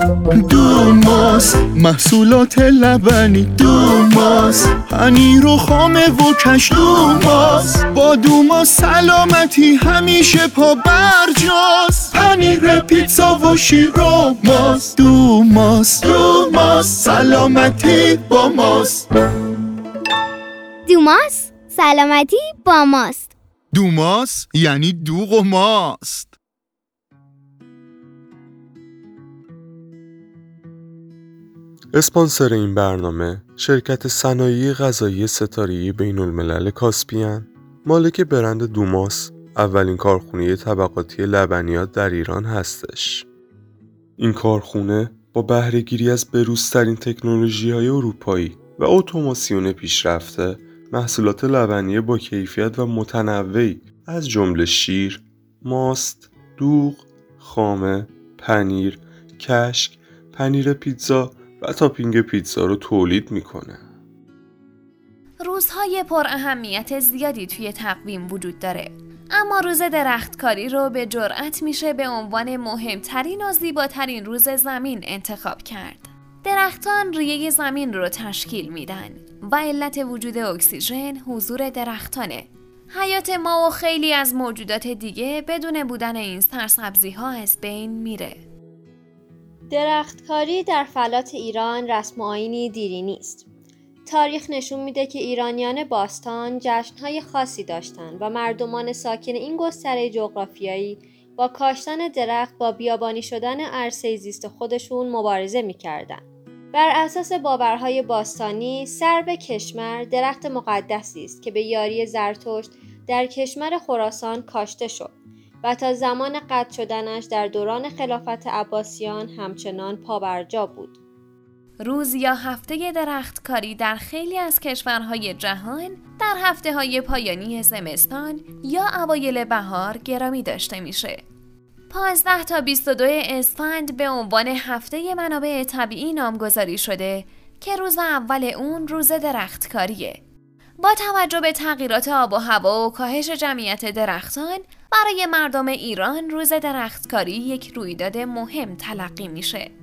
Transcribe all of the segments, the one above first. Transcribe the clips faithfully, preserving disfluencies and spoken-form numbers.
دوماس، محصولات لبنی دوماس، پنیر و خامه و کش دوماس. با دوماس سلامتی همیشه پا برجاست. پنیر پیتزا و شیر و ماست. دوماس دوماس، سلامتی با ماست. دوماس، سلامتی با ماست. دوماس یعنی دوغ و ماست. اسپانسر این برنامه شرکت صنایع غذایی ستاره‌ای بین‌الملل کاسپیان، مالک برند دوماس، اولین کارخونه طبقاتی لبنیات در ایران هستش. این کارخونه با بهره‌گیری از بروزترین تکنولوژی‌های اروپایی و اتوماسیون پیشرفته، محصولات لبنی با کیفیت و متنوعی از جمله شیر، ماست، دوغ، خامه، پنیر، کشک، پنیر پیتزا و تاپینگ پیتزا رو تولید میکنه. روزهای پر اهمیت زیادی توی تقویم وجود داره، اما روز درختکاری رو به جرأت میشه به عنوان مهمترین و زیباترین روز زمین انتخاب کرد. درختان ریه زمین رو تشکیل میدن و علت وجود اکسیژن حضور درختانه. حیات ما و خیلی از موجودات دیگه بدون بودن این سرسبزی ها از بین میره. درختکاری در فلات ایران رسم و آیینی دیری نیست. تاریخ نشون میده که ایرانیان باستان جشن‌های خاصی داشتند و مردمان ساکن این گستره جغرافیایی با کاشتن درخت با بیابانی شدن عرصه زیست خودشون مبارزه می‌کردند. بر اساس باورهای باستانی، سرب کشمر درخت مقدسی است که به یاری زرتشت در کشمر خراسان کاشته شد و تا زمان قطع شدنش در دوران خلافت عباسیان همچنان پابرجا بود. روز یا هفته درختکاری در خیلی از کشورهای جهان در هفته‌های پایانی زمستان یا اوایل بهار گرامی داشته میشه. پانزده تا بیست و دو اسفند به عنوان هفته منابع طبیعی نامگذاری شده که روز اول اون روز درختکاریه. با توجه به تغییرات آب و هوا و کاهش جمعیت درختان، برای مردم ایران روز درختکاری یک رویداد مهم تلقی میشه.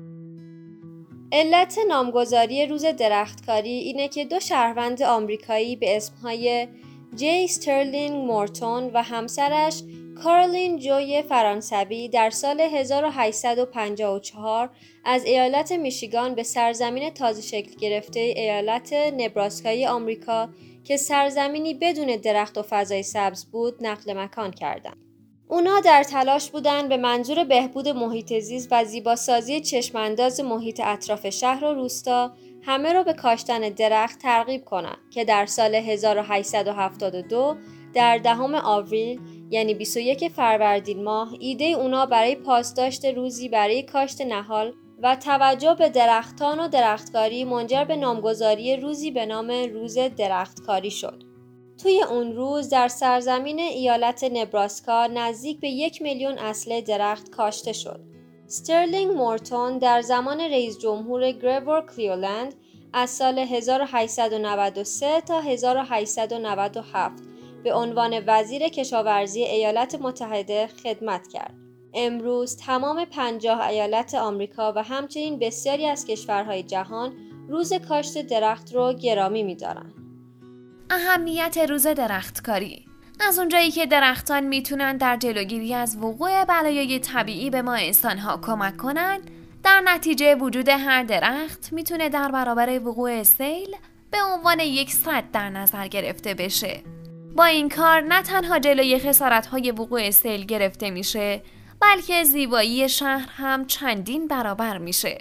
علت نامگذاری روز درختکاری اینه که دو شهروند آمریکایی به اسمهای جی استرلینگ مورتون و همسرش کارولین جوی فرانسوی در سال هزار و هشتصد و پنجاه و چهار از ایالت میشیگان به سرزمین تازه شکل گرفته ایالت نبراسکای آمریکا که سرزمینی بدون درخت و فضای سبز بود نقل مکان کردند. اونا در تلاش بودن به منظور بهبود محیط زیست و زیباسازی چشمانداز محیط اطراف شهر و روستا همه رو به کاشتن درخت ترغیب کنند که در سال هزار و هشتصد و هفتاد و دو در دهم آوریل یعنی بیست و یک فروردین ماه ایده اونا برای پاسداشت روزی برای کاشت نهال و توجه به درختان و درختکاری منجر به نامگذاری روزی به نام روز درختکاری شد. توی اون روز در سرزمین ایالت نبراسکا نزدیک به یک میلیون اصل درخت کاشته شد. استرلینگ مورتون در زمان رئیس جمهور گریگور کلیولند از سال هزار و هشتصد و نود و سه تا هزار و هشتصد و نود و هفت به عنوان وزیر کشاورزی ایالات متحده خدمت کرد. امروز تمام پنجاه ایالت آمریکا و همچنین بسیاری از کشورهای جهان روز کاشت درخت رو گرامی می‌دارن. اهمیت روز درختکاری: از اونجایی که درختان میتونن در جلوگیری از وقوع بلایای طبیعی به ما انسان‌ها کمک کنن، در نتیجه وجود هر درخت میتونه در برابر وقوع سیل به عنوان یک سد در نظر گرفته بشه. با این کار نه تنها جلوی خسارت‌های وقوع سیل گرفته میشه، بلکه زیبایی شهر هم چندین برابر میشه.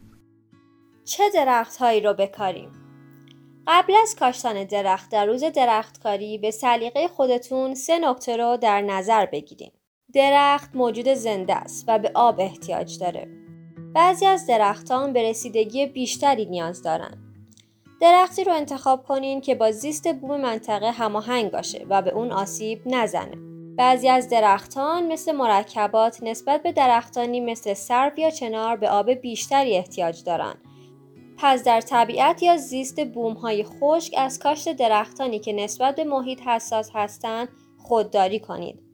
چه درخت‌هایی رو بکاریم؟ قبل از کاشتن درخت در روز درختکاری به سلیقه خودتون سه نکته رو در نظر بگیرید. درخت موجود زنده است و به آب احتیاج داره. بعضی از درختان به رسیدگی بیشتری نیاز دارن. درختی رو انتخاب کنین که با زیست بوم منطقه هماهنگ باشه و به اون آسیب نزنه. بعضی از درختان مثل مرکبات نسبت به درختانی مثل سرو یا چنار به آب بیشتری احتیاج دارن. پس در طبیعت یا زیست بوم‌های خشک از کاشت درختانی که نسبت به محیط حساس هستند خودداری کنید.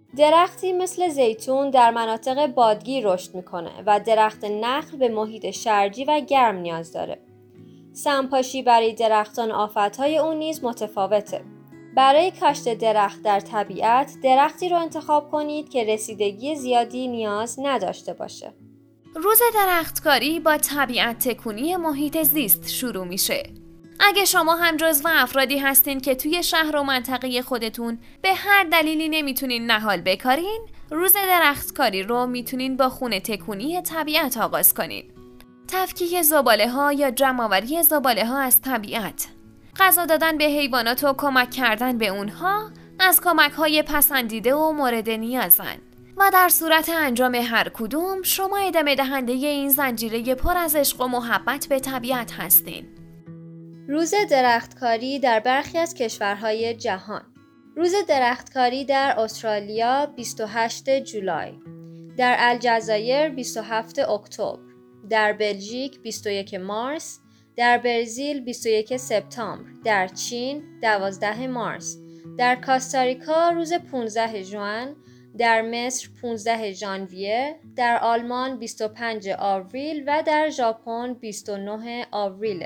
درختی مثل زیتون در مناطق بادگیر رشد میکنه و درخت نخل به محیط شرجی و گرم نیاز داره. سمپاشی برای درختان آفتهای اون نیز متفاوته. برای کاشت درخت در طبیعت، درختی رو انتخاب کنید که رسیدگی زیادی نیاز نداشته باشه. روز درختکاری با طبیعت تکونی محیط زیست شروع میشه. اگه شما هم جزو افرادی هستین که توی شهر و منطقه خودتون به هر دلیلی نمیتونین نهال بکارین، روز درختکاری رو میتونین با خونه تکونی طبیعت آغاز کنین. تفکیک زباله ها یا جمع‌آوری زباله ها از طبیعت، غذا دادن به حیوانات و کمک کردن به اونها از کمک های پسندیده و مورد نیازن و در صورت انجام هر کدوم شما ادامه دهنده این زنجیره پر از عشق و محبت به طبیعت هستین. روز درختکاری در برخی از کشورهای جهان. روز درختکاری در استرالیا بیست و هشتم جولای، در الجزایر بیست و هفتم اکتبر، در بلژیک بیست و یکم مارس، در برزیل بیست و یکم سپتامبر، در چین دوازدهم مارس، در کاستاریکا روز پانزدهم ژوئن، در مصر پانزدهم ژانویه، در آلمان بیست و پنجم آوریل و در ژاپن بیست و نهم آوریل.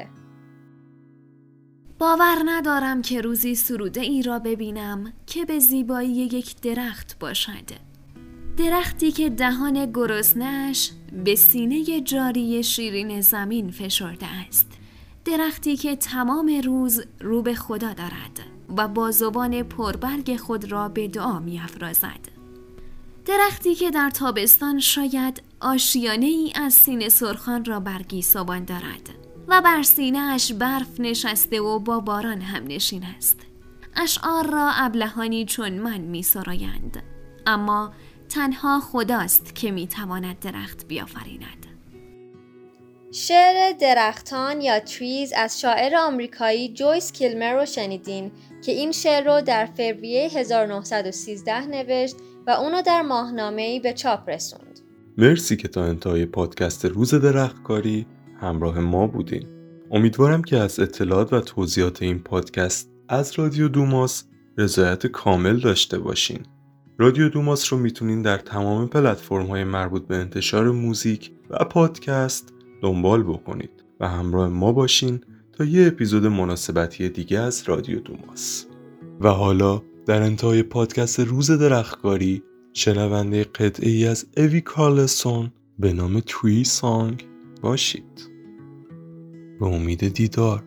باور ندارم که روزی سروده ای را ببینم که به زیبایی یک درخت باشد. درختی که دهان گرسنه‌اش به سینه جاری شیرین زمین فشرده است. درختی که تمام روز رو به خدا دارد و با زبان پربرگ خود را به دعا می افرازد. درختی که در تابستان شاید آشیانه ای از سینه سرخان را برگی سابان دارد و بر سینه اش برف نشسته و با باران هم نشین است. اشعار را ابلهانی چون من می سرایند، اما تنها خداست که می تواند درخت بیافریند. شعر درختان یا تریز از شاعر آمریکایی جویس کیلمر رو شنیدین که این شعر رو در فوریه هزار و نهصد و سیزده نوشت و اونو در ماهنامه‌ای به چاپ رسوند. مرسی که تا انتهای پادکست روز درختکاری همراه ما بودین. امیدوارم که از اطلاعات و توضیحات این پادکست از رادیو دوماس رضایت کامل داشته باشین. رادیو دوماس رو میتونین در تمام پلتفرم‌های مربوط به انتشار موزیک و پادکست دنبال بکنید و همراه ما باشین تا یه اپیزود مناسبتی دیگه از رادیو دوماس. و حالا در انتهای پادکست روز درختکاری شنونده قطعه ای از اوی کارلسون به نام توی سانگ باشید. به امید دیدار.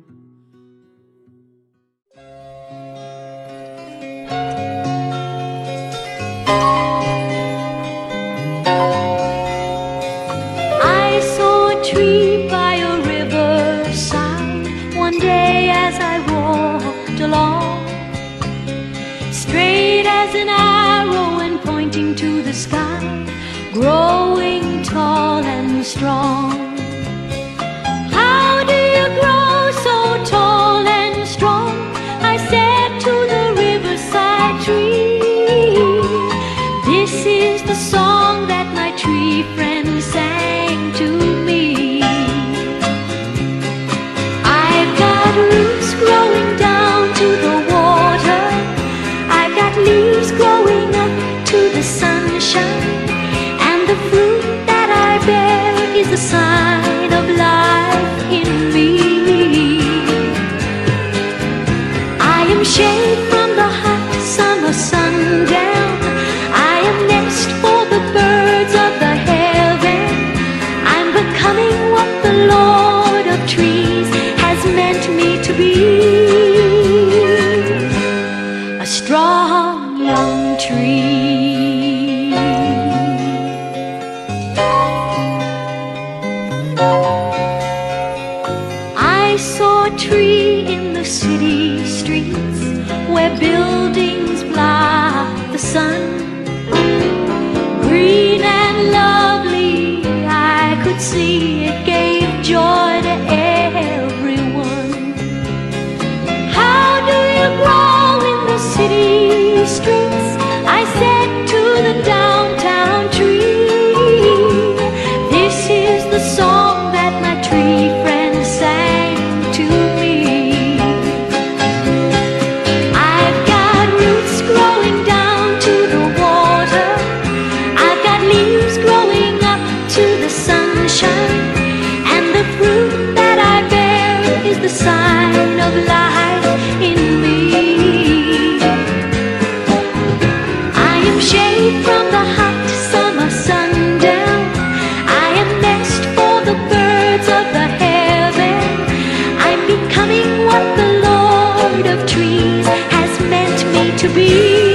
I saw a tree by a riverside one day as I walked along, straight as an arrow and pointing to the sky, growing tall and strong. How do you grow so tall and strong? I said to the riverside tree. This is the song that my tree friend sang to me. I've got roots growing down to the water, I've got leaves growing up to the sunshine, and the fruit that I bear is the sign of life in me. I am shade from the hot summer sundown, I am nest for the birds of the heaven, I'm becoming what the Lord of trees has meant me to be. A strong young tree. I'm shade from the hot summer sundown. I am nest for the birds of the heaven. I'm becoming what the Lord of trees has meant me to be.